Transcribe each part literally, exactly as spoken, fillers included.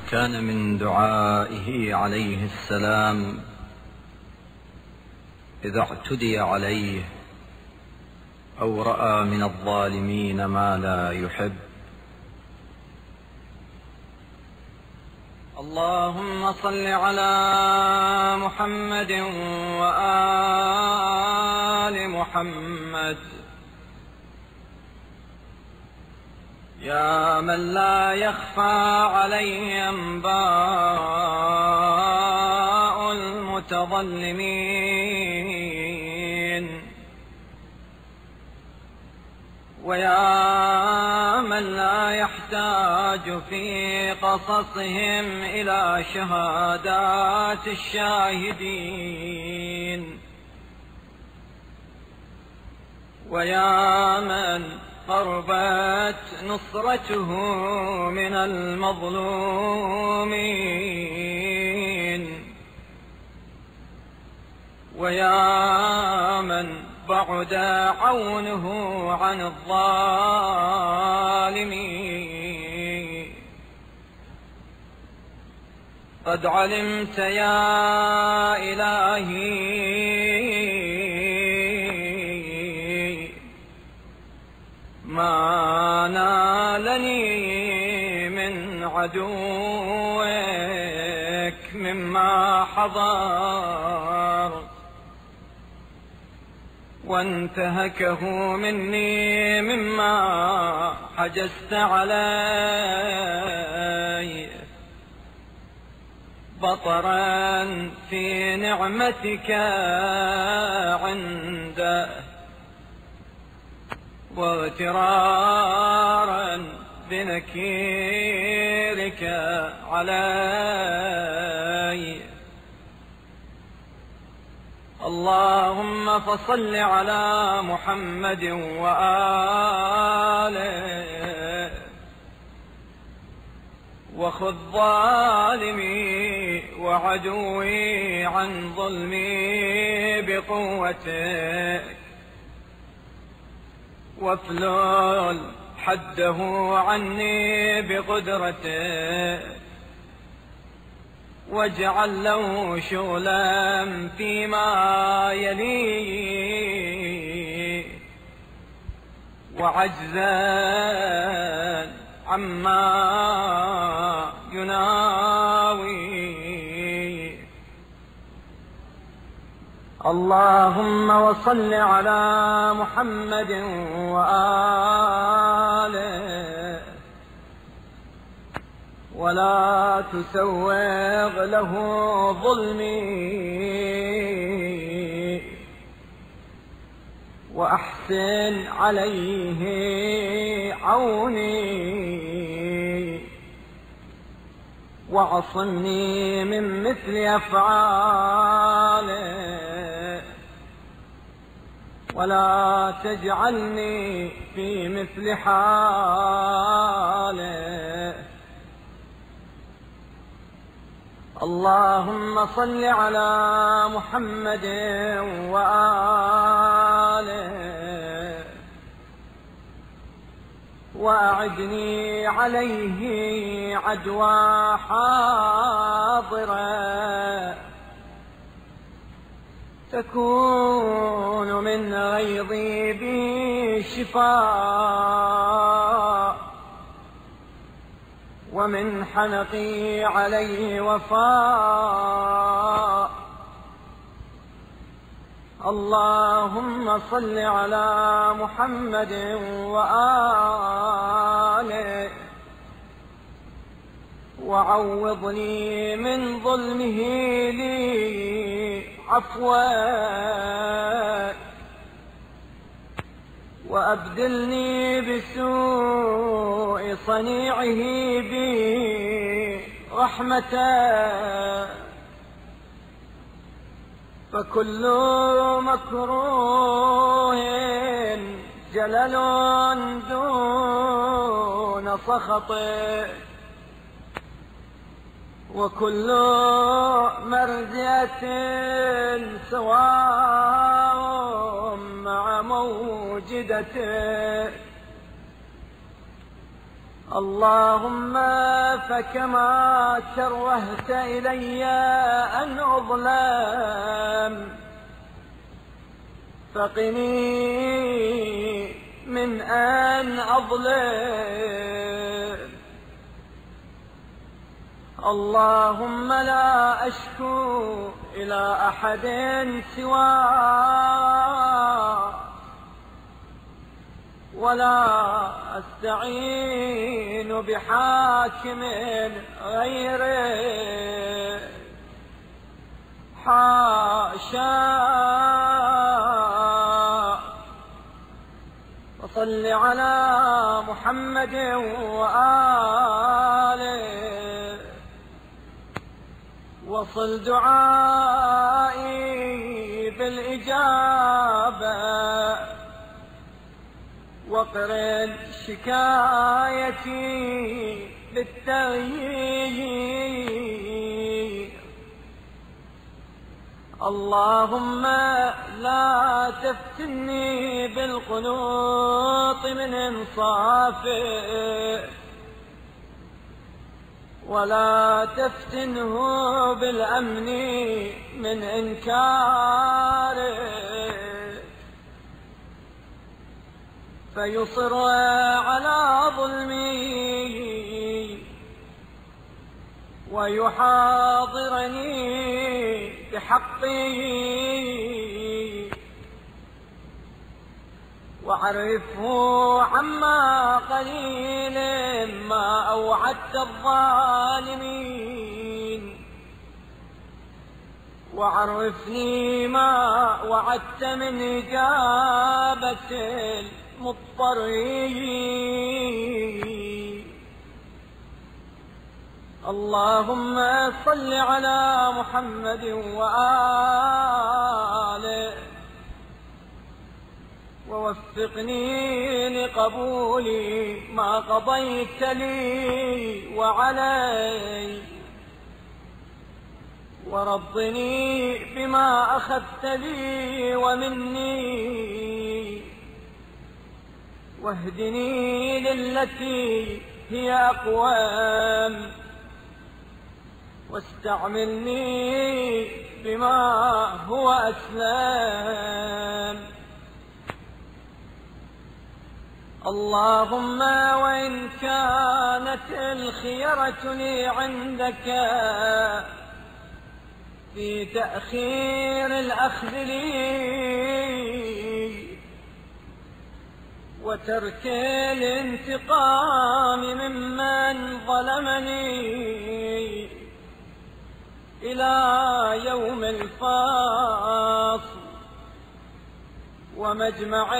كان من دعائه عليه السلام إذا اعتدي عليه أو رأى من الظالمين ما لا يحب: اللهم صل على محمد وآل محمد، يا من لا يخفى عليه أنباء المتظلمين، ويا من لا يحتاج في قصصهم إلى شهادات الشاهدين، ويا من قربت نصرته من المظلومين، ويا من بعد عونه عن الظالمين. قد علمت يا إلهي ما نالني من عدوك مما حضر، وانتهكه مني مما حجزت علي، بطرا في نعمتك عنده، واغترارا بنكيرك علي. اللهم فصل على محمد وآله، وخذ ظالمي وعدوي عن ظلمي بقوتك، وافلل حده عني بقدرتك، واجعل له شغلا فيما يليه، وعجزا عما يناوي. اللهم وصل على محمد وآله، ولا تسوغ له ظلمي، وأحسن عليه عوني، وعصمني من مثل أفعاله، ولا تجعلني في مثل حاله. اللهم صل على محمد وآله، وأعدني عليه عدوى حاضرة، تكون من غيظي بي شفاء، ومن حنقي عليه وفاء. اللهم صل على محمد وآله، وعوضني من ظلمه لي عفوا، وأبدلني بسوء صنيعه بي رحمة، فكل مكروه جلل دون سخطه، وكل مرزية سواء مع موجدته. اللهم فكما كرهت إلي أن أظلم فقني من أن أظلم. اللهم لا أشكو إلى أحد سواك ولا أستعين بحاكم غيره. حاشا. وصل على محمد وآله وصل دعائي بالإجابة واقرن شكايتي بالتغيير. اللهم لا تفتني بالقنوط من انصافه ولا تفتنه بالأمن من إنكاره فيصر على ظلمي ويحاضرني بحقي وعرفه عما قليل ما أوعدت الظالمين وعرفني ما وعدت من إجابة المضطرين. اللهم صل على محمد وآله ووفقني لقبول ما قضيت لي وعلي ورضني بما أخذت لي ومني واهدني للتي هي أقوام واستعملني بما هو أسلم. اللهم وإن كانت الخيرة لي عندك في تأخير الأخذ لي وترك الانتقام ممن ظلمني إلى يوم الفاصل ومجمع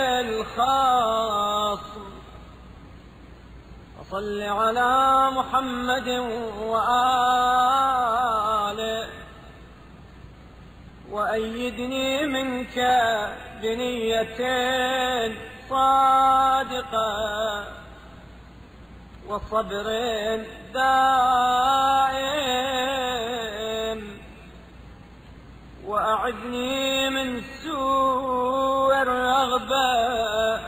الخاص. وصل على محمد وآله وأيدني منك بنية صادقة وصبر دائم وأعذني من سوء الرغبة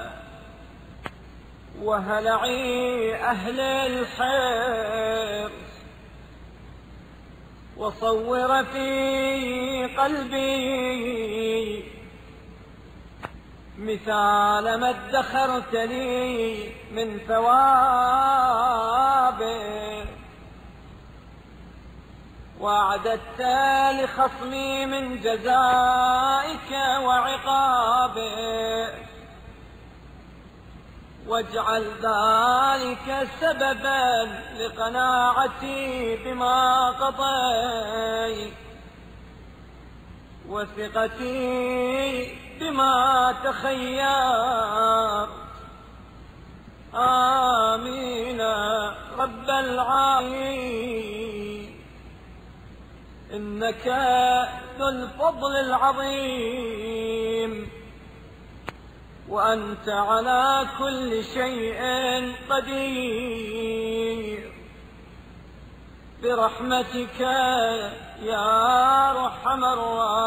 وهلع أهل الحرص وصور في قلبي مثال ما ادخرت لي من ثوابه وأعددت لخصمي من جزائك وعقابك واجعل ذلك سببا لقناعتي بما قضيت وثقتي بما تخيرت. آمين رب العالمين. إنك ذو الفضل العظيم وأنت على كل شيء قدير برحمتك يا أرحم الراحمين.